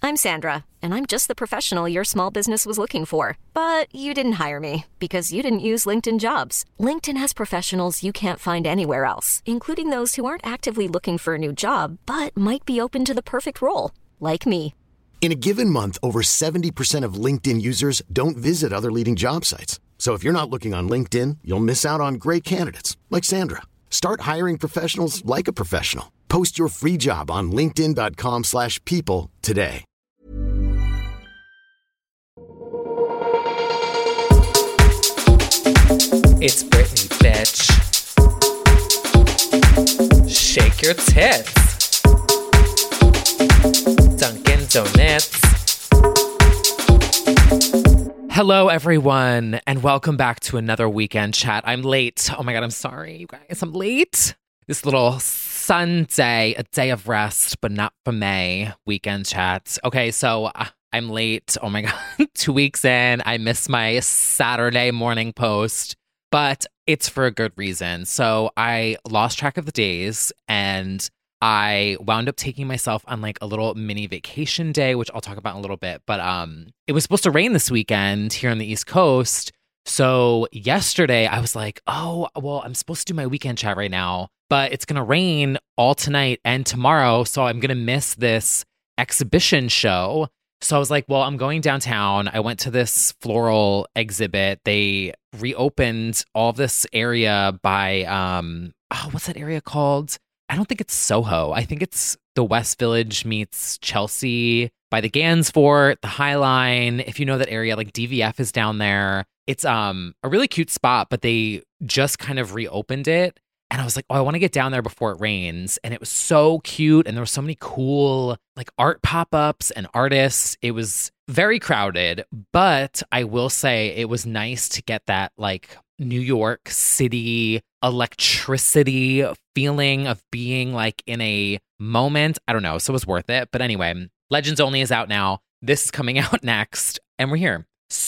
I'm Sandra, and I'm just the professional your small business was looking for. But you didn't hire me because you didn't use LinkedIn Jobs. LinkedIn has professionals you can't find anywhere else, including those who aren't actively looking for a new job, but might be open to the perfect role, like me. In a given month, over 70% of LinkedIn users don't visit other leading job sites. So if you're not looking on LinkedIn, you'll miss out on great candidates like Sandra. Start hiring professionals like a professional. Post your free job on linkedin.com/people today. It's Britney, bitch. Shake your tits. Dunkin' Donuts. Hello, everyone, and welcome back to another weekend chat. I'm late. Oh my God, I'm sorry, you guys. I'm late. This little Sunday, a day of rest, but not for me, weekend chats. Okay, so I'm late. Oh my God, 2 weeks in. I missed my Saturday morning post, but it's for a good reason. So I lost track of the days and I wound up taking myself on like a little mini vacation day, which I'll talk about in a little bit. But it was supposed to rain this weekend here on the East Coast. So yesterday I was like, oh, well, I'm supposed to do my weekend chat right now, but it's going to rain all tonight and tomorrow. So I'm going to miss this exhibition show. So I was like, well, I'm going downtown. I went to this floral exhibit. They reopened all this area by, what's that area called? I don't think it's Soho. I think it's the West Village meets Chelsea by the Gansevoort, the High Line. If you know that area, like DVF is down there. It's a really cute spot, but they just kind of reopened it. And I was like, oh, I want to get down there before it rains. And it was so cute. And there were so many cool like art pop-ups and artists. It was very crowded, but I will say it was nice to get that like New York City electricity feeling of being like in a moment. I don't know. So it was worth it. But anyway, Legends Only is out now. This is coming out next and we're here.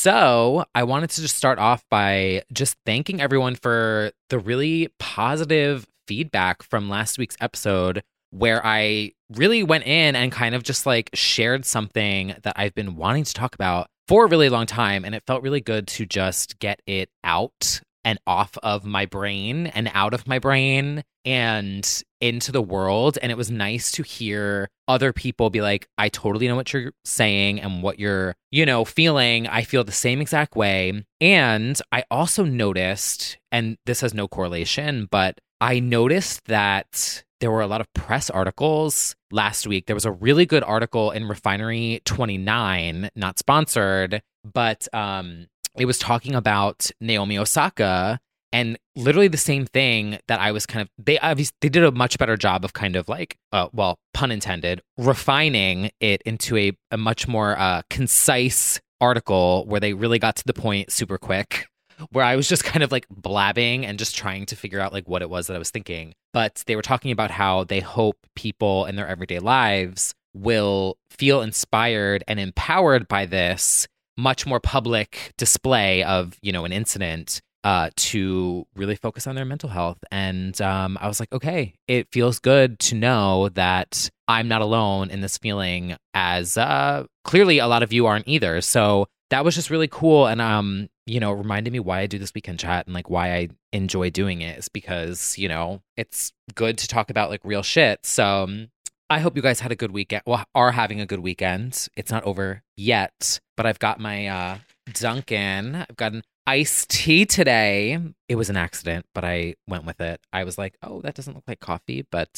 So I wanted to just start off by just thanking everyone for the really positive feedback from last week's episode, where I really went in and kind of just like shared something that I've been wanting to talk about for a really long time. And it felt really good to just get it out and off of my brain and out of my brain and into the world. And it was nice to hear other people be like, I totally know what you're saying and what you're, feeling. I feel the same exact way. And I also noticed, and this has no correlation, but I noticed that there were a lot of press articles last week. There was a really good article in Refinery 29, not sponsored, but it was talking about Naomi Osaka and literally the same thing that I was kind of, they did a much better job of kind of like, well, pun intended, refining it into a much more concise article where they really got to the point super quick, where I was just kind of like blabbing and just trying to figure out like what it was that I was thinking. But they were talking about how they hope people in their everyday lives will feel inspired and empowered by this much more public display of, an incident to really focus on their mental health. And I was like, okay, it feels good to know that I'm not alone in this feeling, as clearly a lot of you aren't either. So that was just really cool. And, reminded me why I do this weekend chat and like why I enjoy doing it is because, it's good to talk about like real shit. So I hope you guys had a good weekend. Well, are having a good weekend. It's not over yet, but I've got my Dunkin'. I've got an iced tea today. It was an accident, but I went with it. I was like, oh, that doesn't look like coffee, but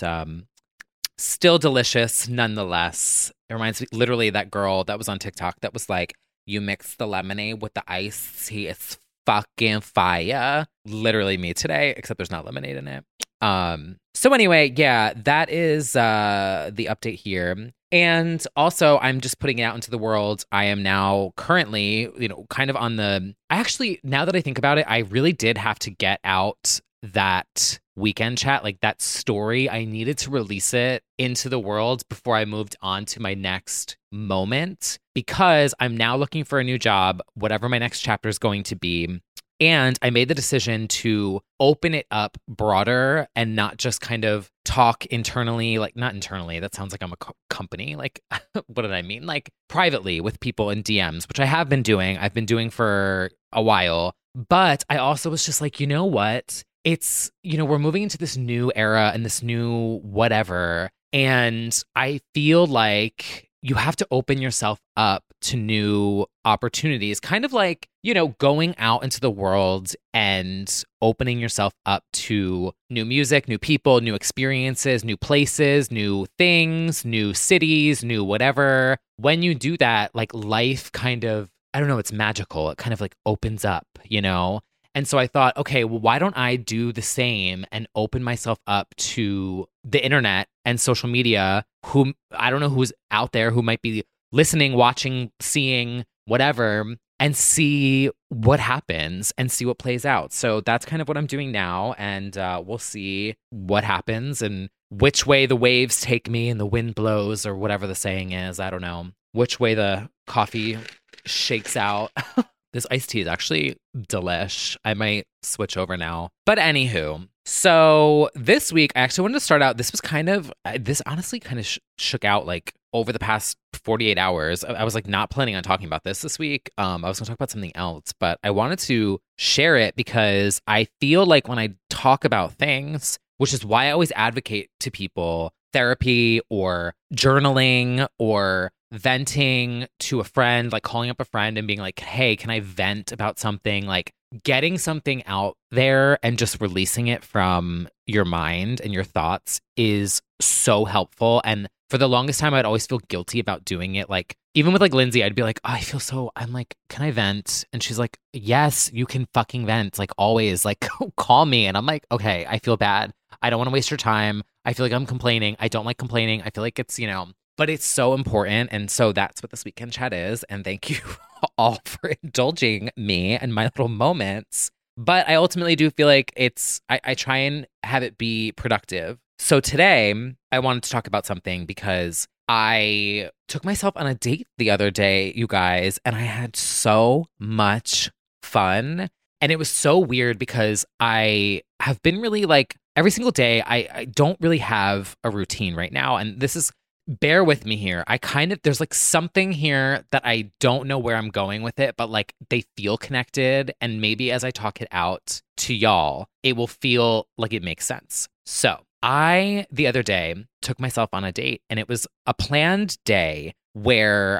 still delicious nonetheless. It reminds me literally that girl that was on TikTok that was like, you mix the lemonade with the iced tea. It's fucking fire. Literally me today, except there's not lemonade in it. So anyway, yeah, that is the update here. And also, I'm just putting it out into the world. I am now currently, kind of on the... Actually, now that I think about it, I really did have to get out that weekend chat, like that story. I needed to release it into the world before I moved on to my next moment, because I'm now looking for a new job, whatever my next chapter is going to be. And I made the decision to open it up broader and not just kind of talk internally, like not internally, that sounds like I'm a company. Like, what did I mean? Like privately with people in DMs, which I have been doing. I've been doing for a while. But I also was just like, you know what? It's, we're moving into this new era and this new whatever. And I feel like you have to open yourself up to new opportunities, kind of like, going out into the world and opening yourself up to new music, new people, new experiences, new places, new things, new cities, new whatever. When you do that, like life kind of, I don't know, it's magical. It kind of like opens up, And so I thought, okay, well, why don't I do the same and open myself up to the internet and social media, who I don't know who's out there who might be listening, watching, seeing, whatever, and see what happens and see what plays out. So that's kind of what I'm doing now. And we'll see what happens and which way the waves take me and the wind blows, or whatever the saying is. I don't know. Which way the coffee shakes out. This iced tea is actually delish. I might switch over now. But anywho, so this week, I actually wanted to start out. This honestly kind of shook out like over the past 48 hours. I was like not planning on talking about this week. I was going to talk about something else, but I wanted to share it because I feel like when I talk about things, which is why I always advocate to people therapy or journaling or venting to a friend, like calling up a friend and being like, hey, can I vent about something? Like getting something out there and just releasing it from your mind and your thoughts is so helpful. And for the longest time, I'd always feel guilty about doing it. Like even with like Lindsay, I'd be like, oh, I'm like, can I vent? And she's like, yes, you can fucking vent. Like always, like call me. And I'm like, okay, I feel bad. I don't want to waste your time. I feel like I'm complaining. I don't like complaining. I feel like it's, but it's so important. And so that's what this weekend chat is. And thank you all for indulging me and my little moments. But I ultimately do feel like I try and have it be productive. So today I wanted to talk about something because I took myself on a date the other day, you guys, and I had so much fun. And it was so weird because I have been really like every single day, I don't really have a routine right now. And this is, bear with me here. There's like something here that I don't know where I'm going with it, but like they feel connected. And maybe as I talk it out to y'all, it will feel like it makes sense. So the other day, took myself on a date, and it was a planned day where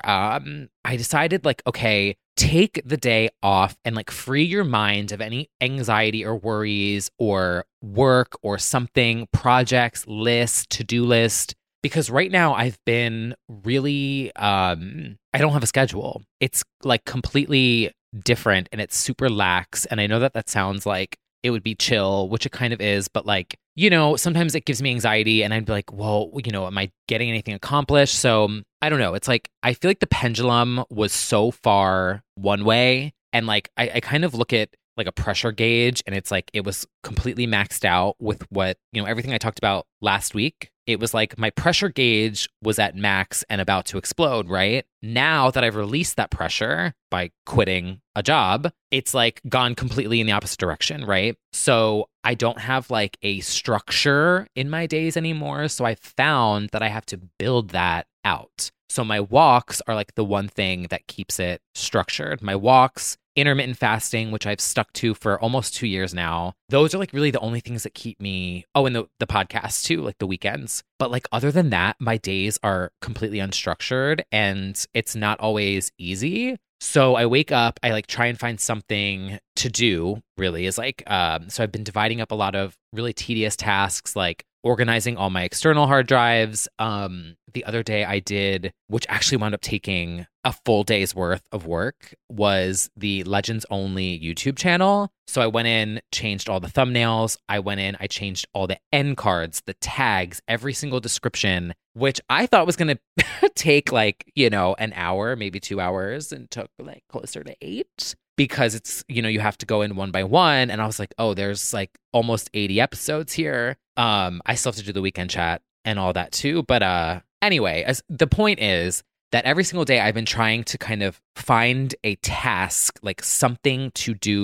I decided like, okay, take the day off and like free your mind of any anxiety or worries or work or something, projects, list, to-do list. Because right now I've been really, I don't have a schedule. It's like completely different and it's super lax. And I know that sounds like it would be chill, which it kind of is. But like, sometimes it gives me anxiety and I'd be like, well, am I getting anything accomplished? So I don't know. It's like, I feel like the pendulum was so far one way. And like, I kind of look at like a pressure gauge and it's like, it was completely maxed out with what, everything I talked about last week. It was like my pressure gauge was at max and about to explode, right? Now that I've released that pressure by quitting a job, it's like gone completely in the opposite direction, right? So I don't have like a structure in my days anymore. So I found that I have to build that out. So my walks are like the one thing that keeps it structured. My walks, intermittent fasting, which I've stuck to for almost 2 years now. Those are like really the only things that keep me, and the podcast too, like the weekends. But like other than that, my days are completely unstructured and it's not always easy. So I wake up, I like try and find something to do, really is like, so I've been dividing up a lot of really tedious tasks, like organizing all my external hard drives. The other day I did, which actually wound up taking a full day's worth of work, was the Legends Only YouTube channel. So I went in, changed all the thumbnails. I changed all the end cards, the tags, every single description, which I thought was going to take like, an hour, maybe 2 hours, and took like closer to 8. Because it's, you have to go in one by one. And I was like, oh, there's like almost 80 episodes here. I still have to do the weekend chat and all that too. But anyway, the point is that every single day I've been trying to kind of find a task, like something to do that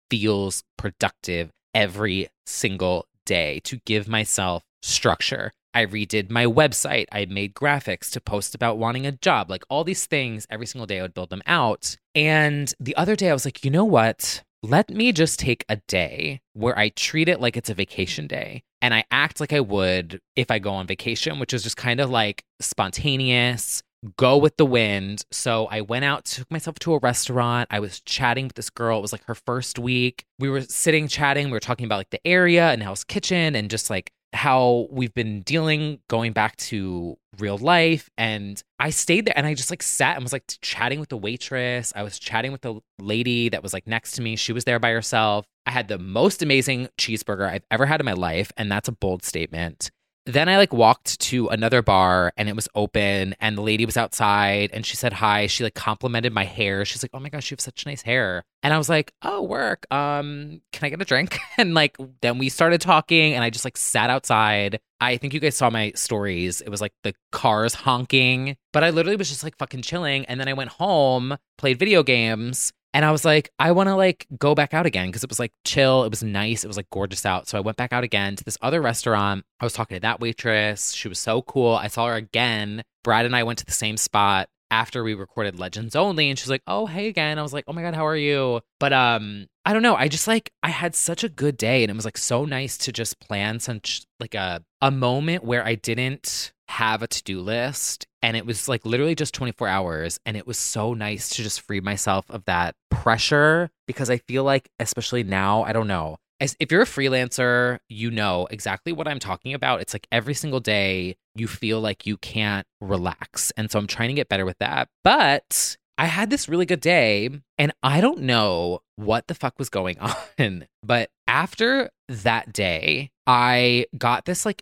feels productive every single day to give myself structure. I redid my website. I made graphics to post about wanting a job. Like all these things, every single day I would build them out. And the other day I was like, you know what? Let me just take a day where I treat it like it's a vacation day. And I act like I would if I go on vacation, which is just kind of like spontaneous, go with the wind. So I went out, took myself to a restaurant. I was chatting with this girl. It was like her first week. We were sitting chatting. We were talking about like the area and Hell's Kitchen and just like how we've been dealing going back to real life. And I stayed there and I just like sat and was like chatting with the waitress. I was chatting with the lady that was like next to me. She was there by herself. I had the most amazing cheeseburger I've ever had in my life. And that's a bold statement. Then I like walked to another bar and it was open and the lady was outside and she said hi. She like complimented my hair. She's like, oh my gosh, you have such nice hair. And I was like, oh, work. Can I get a drink? And like, then we started talking and I just like sat outside. I think you guys saw my stories. It was like the cars honking, but I literally was just like fucking chilling. And then I went home, played video games. And I was like, I want to like go back out again because it was like chill. It was nice. It was like gorgeous out. So I went back out again to this other restaurant. I was talking to that waitress. She was so cool. I saw her again. Brad and I went to the same spot after we recorded Legends Only. And she's like, oh, hey again. I was like, oh my God, how are you? But I don't know. I just like, I had such a good day. And it was like so nice to just plan such like a moment where I didn't have a to-do list. And it was like literally just 24 hours. And it was so nice to just free myself of that pressure because I feel like, especially now, I don't know. If you're a freelancer, you know exactly what I'm talking about. It's like every single day you feel like you can't relax. And so I'm trying to get better with that. But I had this really good day and I don't know what the fuck was going on. But after that day, I got this like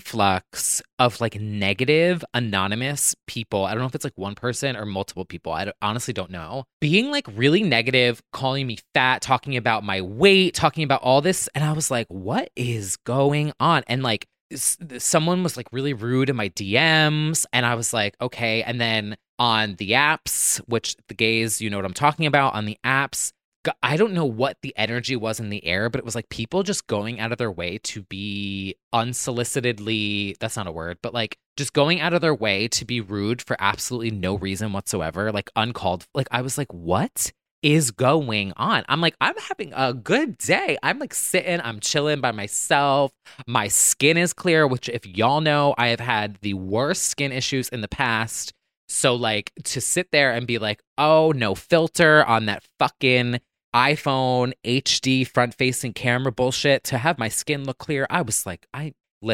influx of like negative anonymous people. I don't know if it's like one person or multiple people. Honestly don't know. Being like really negative, calling me fat, talking about my weight, talking about all this. And I was like, what is going on? And like someone was like really rude in my DMs. And I was like, okay. And then on the apps, which the gays, you know what I'm talking about, on the apps, I don't know what the energy was in the air, but it was like people just going out of their way to be unsolicitedly, that's not a word, but like just going out of their way to be rude for absolutely no reason whatsoever, like uncalled. Like I was like, what is going on? I'm like, I'm having a good day. I'm like sitting, I'm chilling by myself. My skin is clear, which if y'all know, I have had the worst skin issues in the past. So like to sit there and be like, oh, no filter on that fucking iPhone HD front-facing camera bullshit to have my skin look clear. I was like, I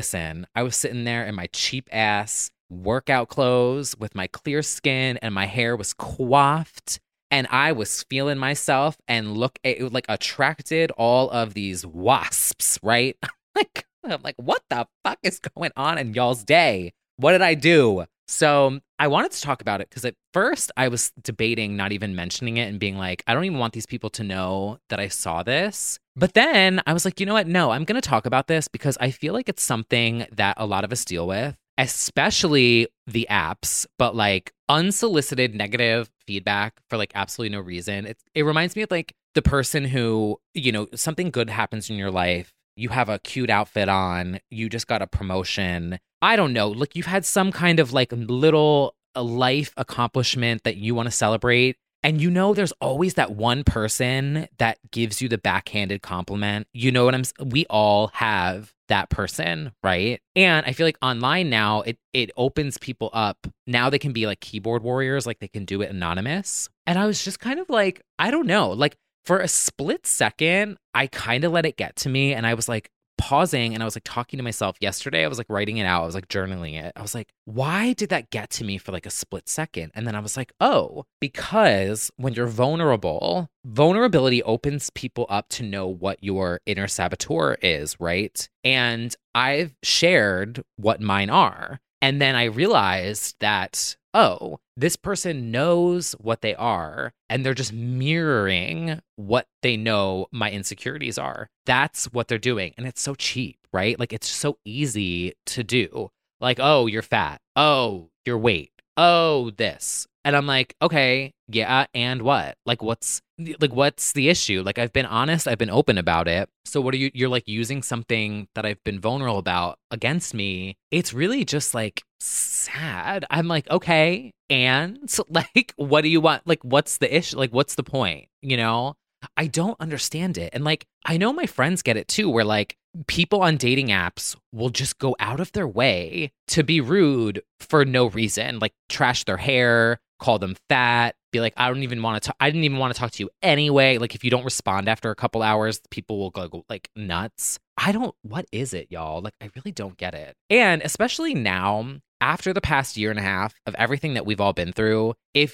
was sitting there in my cheap ass workout clothes with my clear skin and my hair was coiffed and I was feeling myself and it like attracted all of these wasps, right? I'm like, what the fuck is going on in y'all's day? What did I do? So I wanted to talk about it because at first I was debating not even mentioning it and being like, I don't even want these people to know that I saw this. But then I was like, you know what? No, I'm going to talk about this because I feel like it's something that a lot of us deal with, especially the apps, but like unsolicited negative feedback for like absolutely no reason. It reminds me of like the person who, you know, something good happens in your life. You have a cute outfit on, you just got a promotion. I don't know, like you've had some kind of like little life accomplishment that you want to celebrate. And you know, there's always that one person that gives you the backhanded compliment. You know what we all have that person, right? And I feel like online now, it opens people up. Now they can be like keyboard warriors, like they can do it anonymous. And I was just kind of like, I don't know, like for a split second, I kind of let it get to me. And I was like pausing and I was like talking to myself yesterday. I was like writing it out. I was like journaling it. I was like, why did that get to me for like a split second? And then I was like, oh, because when you're vulnerable, vulnerability opens people up to know what your inner saboteur is, right? And I've shared what mine are. And then I realized that, oh, this person knows what they are and they're just mirroring what they know my insecurities are. That's what they're doing. And it's so cheap, right? Like it's so easy to do. Like, oh, you're fat. Oh, your weight. Oh, this. And I'm like, okay, yeah, and what? Like, what's the issue? Like, I've been honest, I've been open about it. So what are you're like using something that I've been vulnerable about against me? It's really just like sad. I'm like, okay, and like, what do you want? Like, what's the issue? Like, what's the point? You know? I don't understand it. And like, I know my friends get it too, where like people on dating apps will just go out of their way to be rude for no reason, like trash their hair, call them fat, be like, I didn't even want to talk to you anyway. Like, if you don't respond after a couple hours, people will go like nuts. What is it, y'all? Like, I really don't get it. And especially now, after the past year and a half of everything that we've all been through, if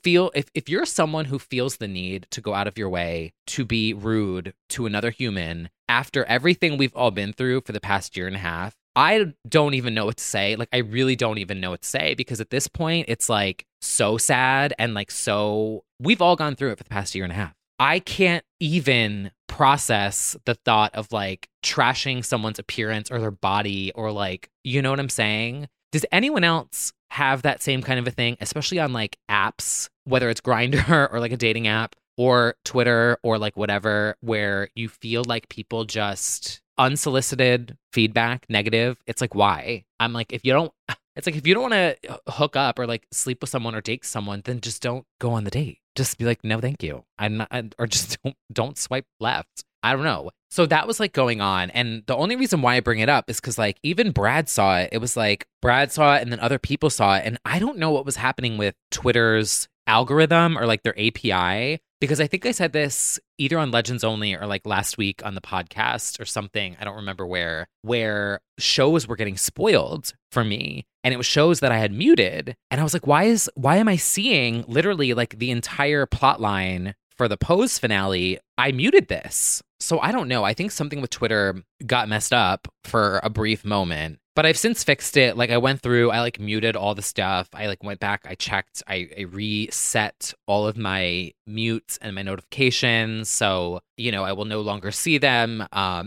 you're someone who feels the need to go out of your way to be rude to another human after everything we've all been through for the past year and a half, I don't even know what to say. Like, I really don't even know what to say, because at this point, it's like so sad and like we've all gone through it for the past year and a half. I can't even process the thought of like trashing someone's appearance or their body, or like, you know what I'm saying? Does anyone else have that same kind of a thing, especially on like apps, whether it's Grindr or like a dating app or Twitter or like whatever, where you feel like people just unsolicited feedback, negative? It's like, why? I'm like, if you don't want to hook up or like sleep with someone or date someone, then just don't go on the date. Just be like, no, thank you. Or just don't swipe left. I don't know. So that was like going on. And the only reason why I bring it up is because like even Brad saw it. It was like Brad saw it and then other people saw it. And I don't know what was happening with Twitter's algorithm or like their API, because I think I said this either on Legends Only or like last week on the podcast or something. I don't remember where shows were getting spoiled for me. And it was shows that I had muted. And I was like, why am I seeing literally like the entire plot line for the Pose finale? I muted this. So I don't know. I think something with Twitter got messed up for a brief moment, but I've since fixed it. Like, I went through, I like muted all the stuff. I like went back, I checked, I reset all of my mutes and my notifications. So, you know, I will no longer see them.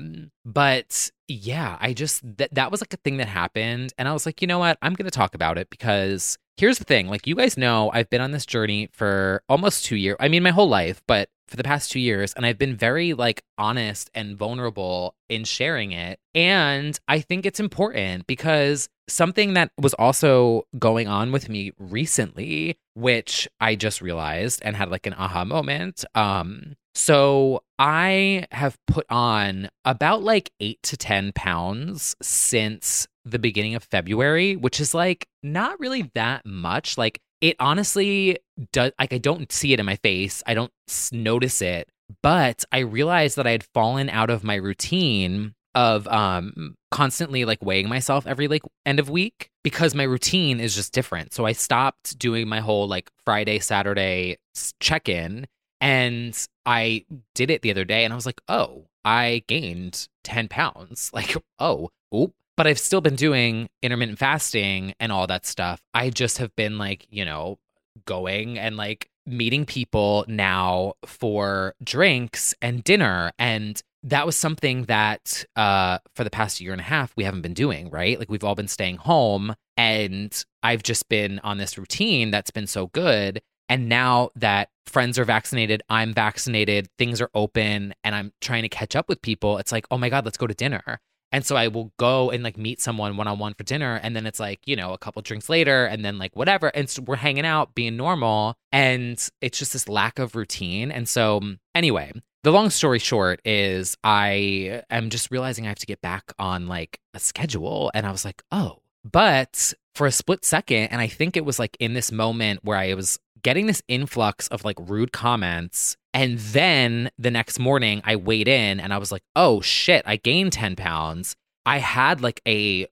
But yeah, I just, that was like a thing that happened. And I was like, you know what? I'm going to talk about it, because here's the thing. Like, you guys know, I've been on this journey for almost 2 years. I mean, my whole life, but for the past 2 years. And I've been very like honest and vulnerable in sharing it. And I think it's important, because something that was also going on with me recently, which I just realized and had like an aha moment. So I have put on about like 8 to 10 pounds since the beginning of February, which is like not really that much. Like, it honestly does, like, I don't see it in my face. I don't notice it, but I realized that I had fallen out of my routine of constantly like weighing myself every like end of week, because my routine is just different. So I stopped doing my whole like Friday, Saturday check-in, and I did it the other day, and I was like, oh, I gained 10 pounds. Like, oh, oop. But I've still been doing intermittent fasting and all that stuff. I just have been like, you know, going and like meeting people now for drinks and dinner. And that was something that for the past year and a half, we haven't been doing, right? Like, we've all been staying home, and I've just been on this routine that's been so good. And now that friends are vaccinated, I'm vaccinated, things are open, and I'm trying to catch up with people, it's like, oh my God, let's go to dinner. And so I will go and like meet someone one-on-one for dinner. And then it's like, you know, a couple drinks later, and then like whatever. And so we're hanging out, being normal. And it's just this lack of routine. And so anyway, the long story short is I am just realizing I have to get back on like a schedule. And I was like, oh, but for a split second, and I think it was like in this moment where I was getting this influx of like rude comments. And then the next morning I weighed in and I was like, oh shit, I gained 10 pounds. I had like a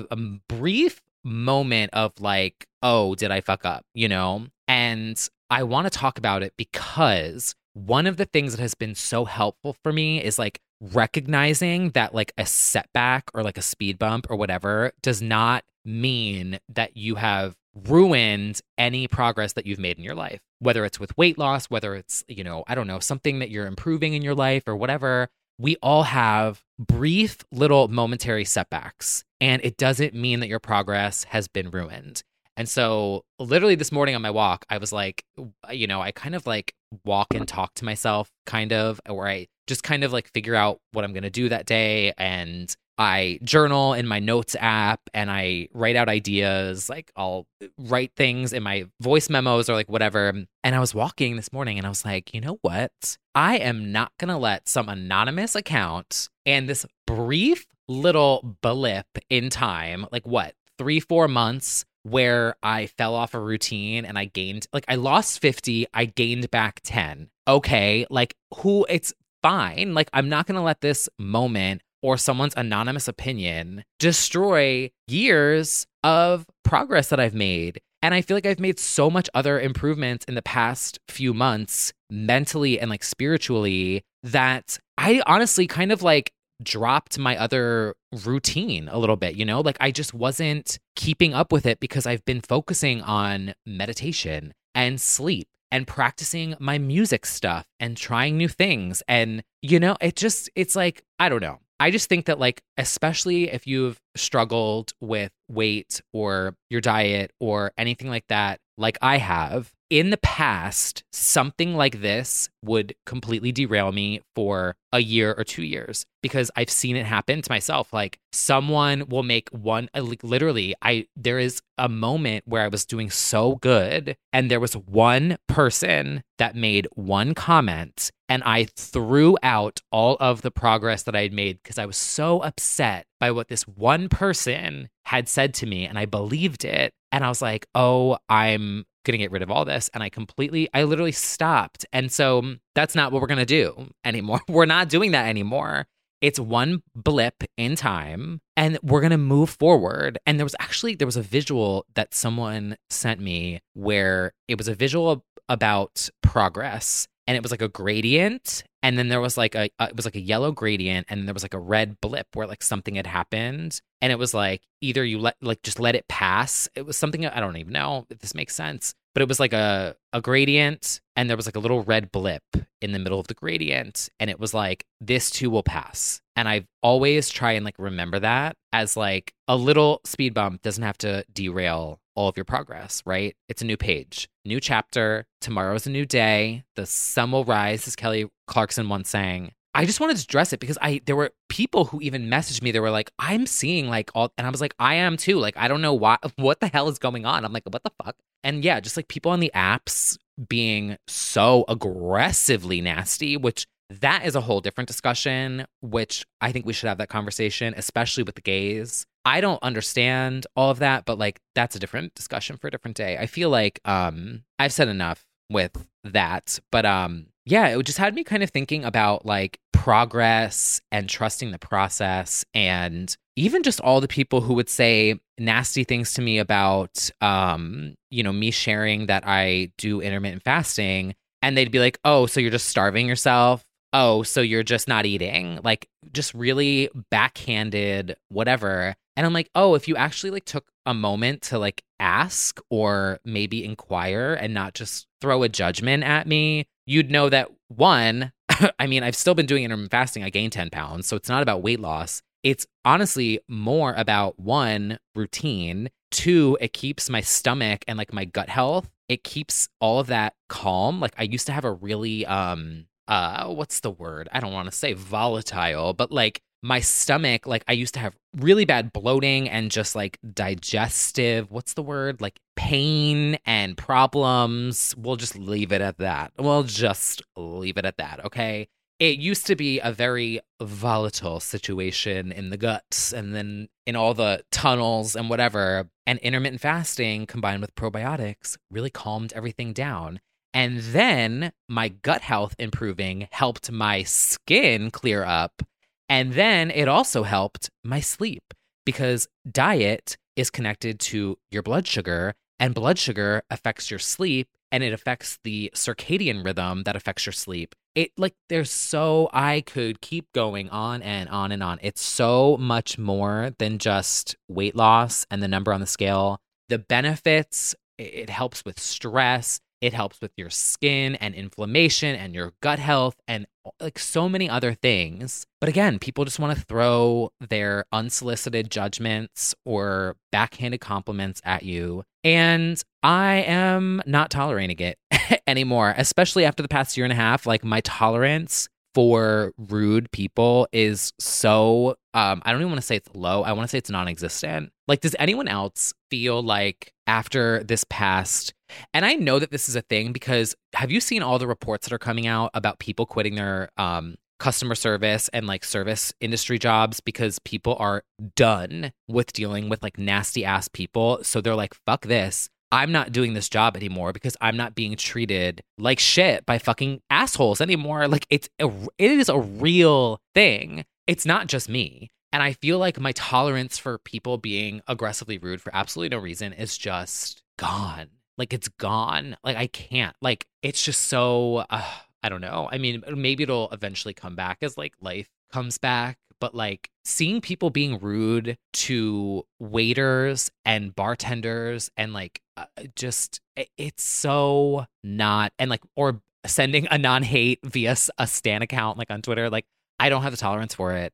brief moment of like, oh, did I fuck up? You know? And I want to talk about it because one of the things that has been so helpful for me is like recognizing that like a setback or like a speed bump or whatever does not mean that you have ruined any progress that you've made in your life, whether it's with weight loss, whether it's, you know, I don't know, something that you're improving in your life or whatever. We all have brief little momentary setbacks, and it doesn't mean that your progress has been ruined. And so literally this morning on my walk, I was like, I kind of like walk and talk to myself kind of, or I just kind of like figure out what I'm going to do that day. And I journal in my notes app and I write out ideas. Like I'll write things in my voice memos or like whatever. And I was walking this morning and I was like, you know what? I am not going to let some anonymous account and this brief little blip in time, like what, 3-4 months where I fell off a routine and I lost 50, I gained back 10. Okay, like it's fine. Like I'm not going to let this moment or someone's anonymous opinion destroy years of progress that I've made. And I feel like I've made so much other improvements in the past few months, mentally and like spiritually, that I honestly kind of like dropped my other routine a little bit, like I just wasn't keeping up with it because I've been focusing on meditation and sleep and practicing my music stuff and trying new things. And, it's like, I don't know. I just think that like, especially if you've struggled with weight or your diet or anything like that, like I have, in the past, something like this would completely derail me for a year or 2 years because I've seen it happen to myself. Like someone will make there is a moment where I was doing so good and there was one person that made one comment and I threw out all of the progress that I had made because I was so upset by what this one person had said to me and I believed it. And I was like, oh, I'm going to get rid of all this. And I literally stopped. And so that's not what we're going to do anymore. We're not doing that anymore. It's one blip in time and we're going to move forward. And there was a visual that someone sent me where it was a visual about progress. And it was like a gradient, and then there was like it was like a yellow gradient, and then there was like a red blip where like something had happened, and it was like either you just let it pass. It was something, I don't even know if this makes sense, but it was like a gradient, and there was like a little red blip in the middle of the gradient, and it was like this too will pass. And I always try and like remember that as like a little speed bump doesn't have to derail all of your progress, right? It's a new page, new chapter. Tomorrow's a new day. The sun will rise, as Kelly Clarkson once sang. I just wanted to address it because there were people who even messaged me. They were like, I'm seeing like all, and I was like, I am too. Like, I don't know what the hell is going on. I'm like, what the fuck? And yeah, just like people on the apps being so aggressively nasty, which that is a whole different discussion, which I think we should have that conversation, especially with the gays. I don't understand all of that, but like that's a different discussion for a different day. I feel like I've said enough with that, but yeah, it just had me kind of thinking about like progress and trusting the process, and even just all the people who would say nasty things to me about me sharing that I do intermittent fasting, and they'd be like, "Oh, so you're just starving yourself? Oh, so you're just not eating?" Like just really backhanded whatever. And I'm like, "Oh, if you actually like took a moment to like ask or maybe inquire and not just throw a judgment at me, you'd know that one, I mean, I've still been doing intermittent fasting. I gained 10 pounds. So it's not about weight loss. It's honestly more about one, routine. Two, it keeps my stomach and like my gut health. It keeps all of that calm. Like I used to have a really, what's the word? I don't want to say volatile, but like my stomach, like I used to have really bad bloating and just like digestive, what's the word? Like pain and problems. We'll just leave it at that. Okay? It used to be a very volatile situation in the guts and then in all the tunnels and whatever. And intermittent fasting combined with probiotics really calmed everything down. And then my gut health improving helped my skin clear up. And then it also helped my sleep because diet is connected to your blood sugar, and blood sugar affects your sleep, and it affects the circadian rhythm that affects your sleep. I could keep going on and on and on. It's so much more than just weight loss and the number on the scale. The benefits, it helps with stress. It helps with your skin and inflammation and your gut health and like so many other things. But again, people just want to throw their unsolicited judgments or backhanded compliments at you. And I am not tolerating it anymore, especially after the past year and a half. Like, my tolerance for rude people is so, I don't even want to say it's low. I want to say it's non-existent. Like, does anyone else feel like after this past, and I know that this is a thing because have you seen all the reports that are coming out about people quitting their customer service and like service industry jobs because people are done with dealing with like nasty ass people. So they're like, fuck this. I'm not doing this job anymore because I'm not being treated like shit by fucking assholes anymore. Like, it is a real thing. It's not just me. And I feel like my tolerance for people being aggressively rude for absolutely no reason is just gone. Like, it's gone. Like, I can't. Like, it's just so, I don't know. I mean, maybe it'll eventually come back as like life comes back. But like, seeing people being rude to waiters and bartenders and like just, it's so not, and like, or sending a non-hate via a Stan account like on Twitter, like, I don't have the tolerance for it.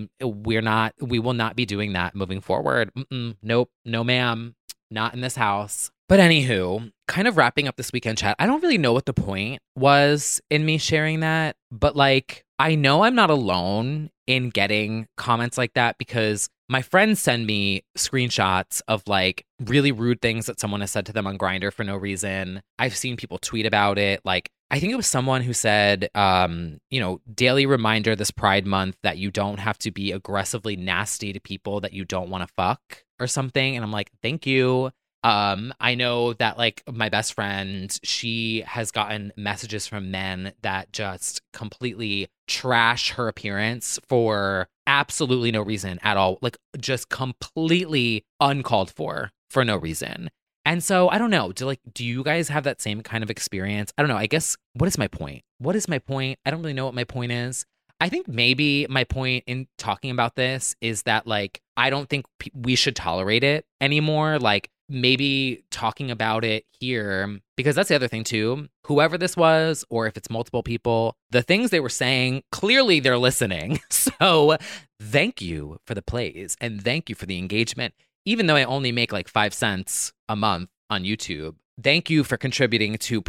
We will not be doing that moving forward. Nope. No, ma'am. Not in this house. But anywho, kind of wrapping up this weekend chat, I don't really know what the point was in me sharing that, but like, I know I'm not alone in getting comments like that because my friends send me screenshots of like really rude things that someone has said to them on Grindr for no reason. I've seen people tweet about it. Like, I think it was someone who said, daily reminder this Pride Month that you don't have to be aggressively nasty to people that you don't want to fuck or something. And I'm like, thank you. I know that like my best friend, she has gotten messages from men that just completely trash her appearance for absolutely no reason at all. Like, just completely uncalled for no reason. And so I don't know, do you guys have that same kind of experience? I don't know. I guess, what is my point? I don't really know what my point is. I think maybe my point in talking about this is that like, I don't think we should tolerate it anymore. Like, maybe talking about it here, because that's the other thing too. Whoever this was, or if it's multiple people, the things they were saying, clearly they're listening. So thank you for the plays and thank you for the engagement. Even though I only make like 5 cents a month on YouTube, thank you for contributing to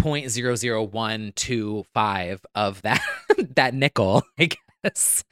0.00125 of that that nickel, I guess.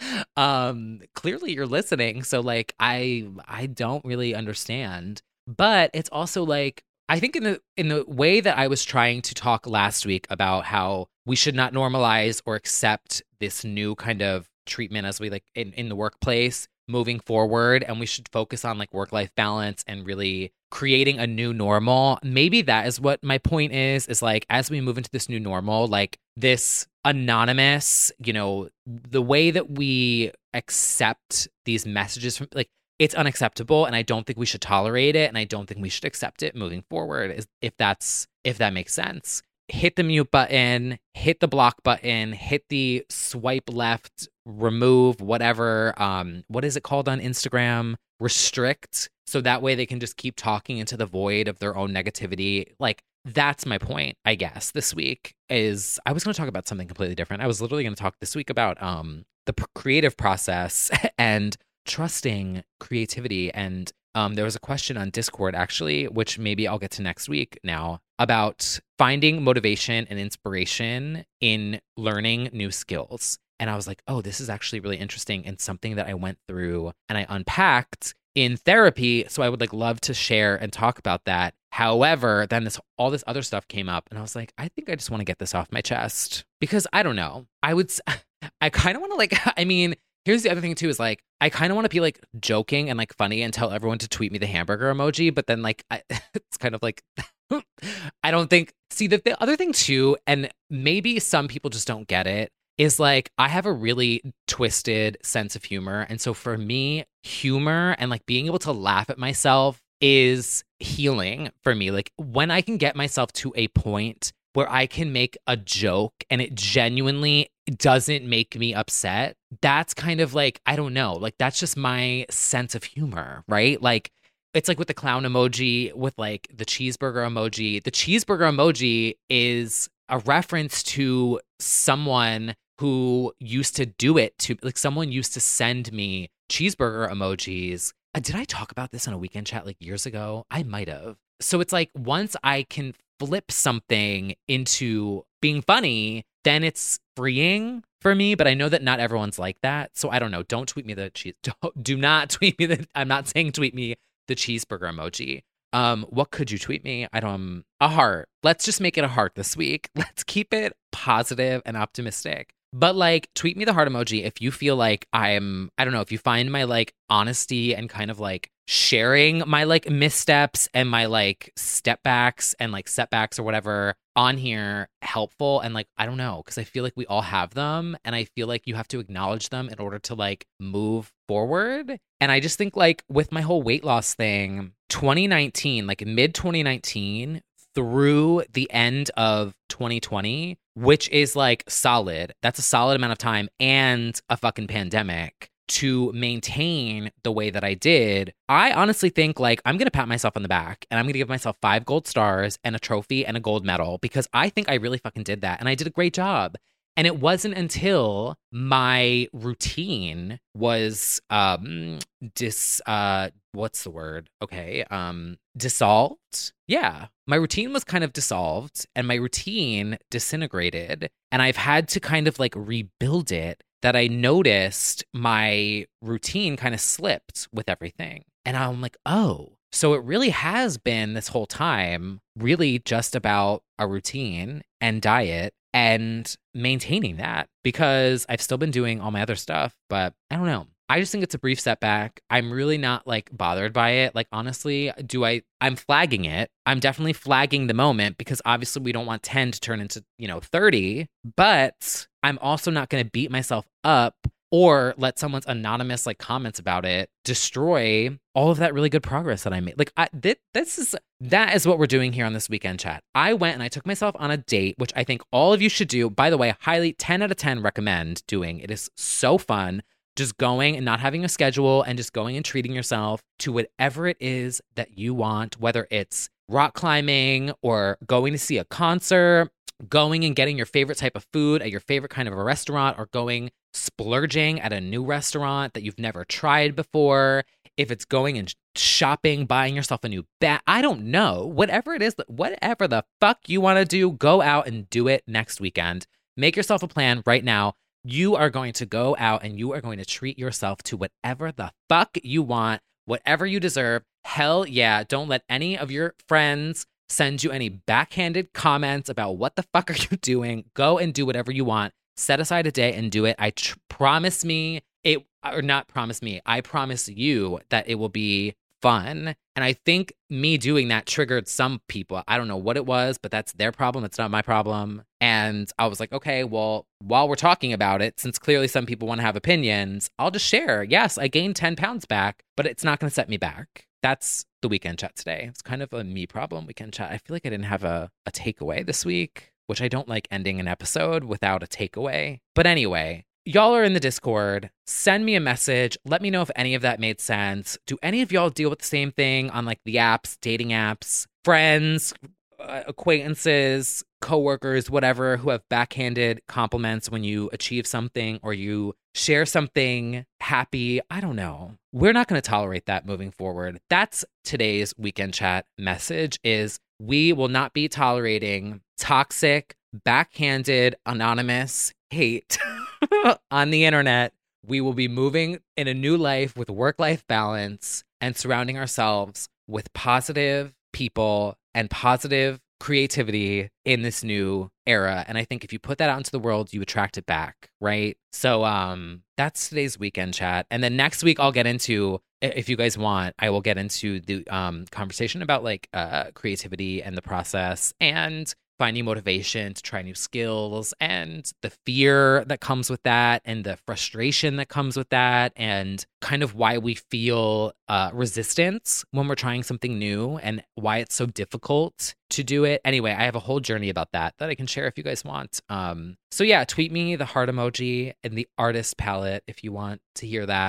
Clearly you're listening. So like, I don't really understand. But it's also like, I think in the way that I was trying to talk last week about how we should not normalize or accept this new kind of treatment as we like in the workplace moving forward, and we should focus on like work-life balance and really creating a new normal. Maybe that is what my point is like, as we move into this new normal, like this anonymous, the way that we accept these messages from like, it's unacceptable, and I don't think we should tolerate it, and I don't think we should accept it moving forward, if that makes sense. Hit the mute button, hit the block button, hit the swipe left, remove, whatever, what is it called on Instagram? Restrict, so that way they can just keep talking into the void of their own negativity. Like, that's my point, I guess, this week is, I was going to talk about something completely different. I was literally going to talk this week about the creative process and trusting creativity. And there was a question on Discord, actually, which maybe I'll get to next week now, about finding motivation and inspiration in learning new skills. And I was like, oh, this is actually really interesting and something that I went through and I unpacked in therapy. So I would like love to share and talk about that. However, then all this other stuff came up and I was like, I think I just want to get this off my chest because I don't know. I kind of want to like, I mean, here's the other thing too, is like, I kind of want to be like joking and like funny and tell everyone to tweet me the hamburger emoji. But then like, it's kind of like, I don't think, see the other thing too, and maybe some people just don't get it, is like, I have a really twisted sense of humor. And so for me, humor and like being able to laugh at myself is healing for me. Like when I can get myself to a point where I can make a joke and it genuinely doesn't make me upset, that's kind of like, I don't know, like that's just my sense of humor, right? Like it's like with the clown emoji, with like the cheeseburger emoji. The cheeseburger emoji is a reference to someone who used to do it to, like, someone used to send me cheeseburger emojis. Did I talk about this on a weekend chat like years ago? I might have. So it's like once I can flip something into being funny, then it's freeing for me. But I know that not everyone's like that. So I don't know. Don't tweet me the cheese. Do not tweet me the, I'm not saying tweet me the cheeseburger emoji. What could you tweet me? A heart. Let's just make it a heart this week. Let's keep it positive and optimistic. But like, tweet me the heart emoji if you feel like I don't know, if you find my like honesty and kind of like sharing my like missteps and my like step backs and like setbacks or whatever on here helpful. And like, I don't know, because I feel like we all have them. And I feel like you have to acknowledge them in order to like move forward. And I just think like with my whole weight loss thing, 2019, like mid 2019 through the end of 2020, which is like solid. That's a solid amount of time and a fucking pandemic to maintain the way that I did. I honestly think like I'm going to pat myself on the back and I'm going to give myself 5 gold stars and a trophy and a gold medal because I think I really fucking did that and I did a great job. And it wasn't until my routine was what's the word? Okay. Dissolved. Yeah. My routine was kind of dissolved and my routine disintegrated. And I've had to kind of like rebuild it, that I noticed my routine kind of slipped with everything. And I'm like, oh, so it really has been this whole time really just about a routine and diet and maintaining that, because I've still been doing all my other stuff, but I don't know. I just think it's a brief setback. I'm really not like bothered by it. Like, honestly, I'm flagging it. I'm definitely flagging the moment because obviously we don't want 10 to turn into, 30, but I'm also not going to beat myself up or let someone's anonymous like comments about it destroy all of that really good progress that I made. Like that is what we're doing here on this weekend chat. I went and I took myself on a date, which I think all of you should do. By the way, highly 10 out of 10 recommend doing. It is so fun. Just going and not having a schedule and just going and treating yourself to whatever it is that you want, whether it's rock climbing or going to see a concert, going and getting your favorite type of food at your favorite kind of a restaurant, or going splurging at a new restaurant that you've never tried before. If it's going and shopping, buying yourself a new bag, I don't know. Whatever it is, whatever the fuck you want to do, go out and do it next weekend. Make yourself a plan right now. You are going to go out and you are going to treat yourself to whatever the fuck you want, whatever you deserve. Hell yeah. Don't let any of your friends send you any backhanded comments about what the fuck are you doing. Go and do whatever you want. Set aside a day and do it. I promise you that it will be fun. And I think me doing that triggered some people. I don't know what it was, but that's their problem. It's not my problem. And I was like, okay, well, while we're talking about it, since clearly some people want to have opinions, I'll just share. Yes, I gained 10 pounds back, but it's not going to set me back. That's the weekend chat today. It's kind of a me problem weekend chat. I feel like I didn't have a takeaway this week, which I don't like ending an episode without a takeaway. But anyway, y'all are in the Discord. Send me a message. Let me know if any of that made sense. Do any of y'all deal with the same thing on like the apps, dating apps, friends, acquaintances, coworkers, whatever, who have backhanded compliments when you achieve something or you share something happy? I don't know. We're not going to tolerate that moving forward. That's today's weekend chat message: is we will not be tolerating toxic, backhanded, anonymous hate on the internet. We will be moving in a new life with work-life balance and surrounding ourselves with positive people and positive creativity in this new era. And I think if you put that out into the world, you attract it back, right? So that's today's weekend chat. And then next week I'll get into, if you guys want, I will get into the conversation about like creativity and the process and finding motivation to try new skills and the fear that comes with that and the frustration that comes with that and kind of why we feel resistance when we're trying something new and why it's so difficult to do it. Anyway, I have a whole journey about that I can share if you guys want. So yeah, tweet me the heart emoji and the artist palette if you want to hear that.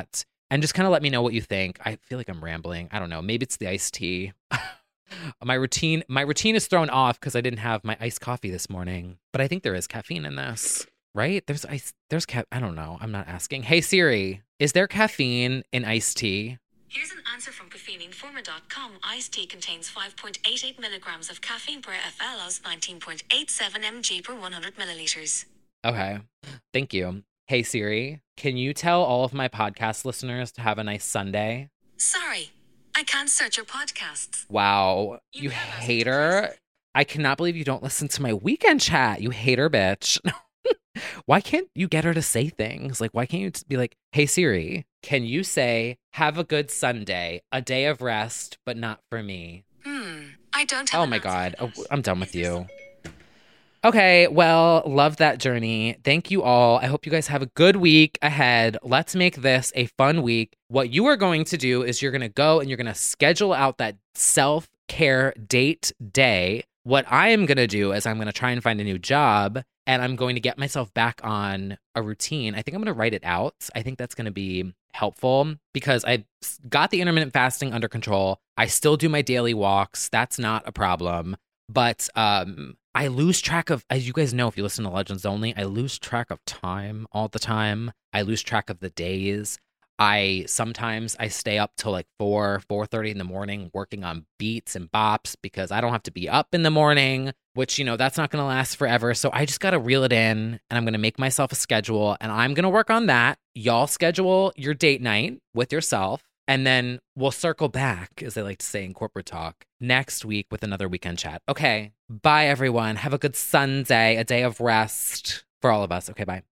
and just kind of let me know what you think. I feel like I'm rambling. I don't know. Maybe it's the iced tea. My routine is thrown off because I didn't have my iced coffee this morning. But I think there is caffeine in this, right? I don't know. I'm not asking. Hey Siri, is there caffeine in iced tea? Here's an answer from caffeineinformer.com. Iced tea contains 5.88 milligrams of caffeine per FL as 19.87 mg per 100 milliliters. Okay. Thank you. Hey Siri, can you tell all of my podcast listeners to have a nice Sunday? Sorry, I can't search your podcasts. Wow. You hater. I cannot believe you don't listen to my weekend chat. You hater bitch. Why can't you get her to say things? Like, why can't you be like, hey Siri, can you say, have a good Sunday, a day of rest, but not for me? I don't have Oh my God. Oh, I'm done with you. Okay, well, love that journey. Thank you all. I hope you guys have a good week ahead. Let's make this a fun week. What you are going to do is you're going to go and you're going to schedule out that self-care date day. What I am going to do is I'm going to try and find a new job and I'm going to get myself back on a routine. I think I'm going to write it out. I think that's going to be helpful because I've got the intermittent fasting under control. I still do my daily walks. That's not a problem. But I lose track of, as you guys know, if you listen to Legends Only, I lose track of time all the time. I lose track of the days. Sometimes I stay up till like 4:30 in the morning working on beats and bops because I don't have to be up in the morning, which, that's not going to last forever. So I just got to reel it in and I'm going to make myself a schedule and I'm going to work on that. Y'all schedule your date night with yourself. And then we'll circle back, as I like to say in corporate talk, next week with another weekend chat. Okay, bye everyone. Have a good Sunday, a day of rest for all of us. Okay, bye.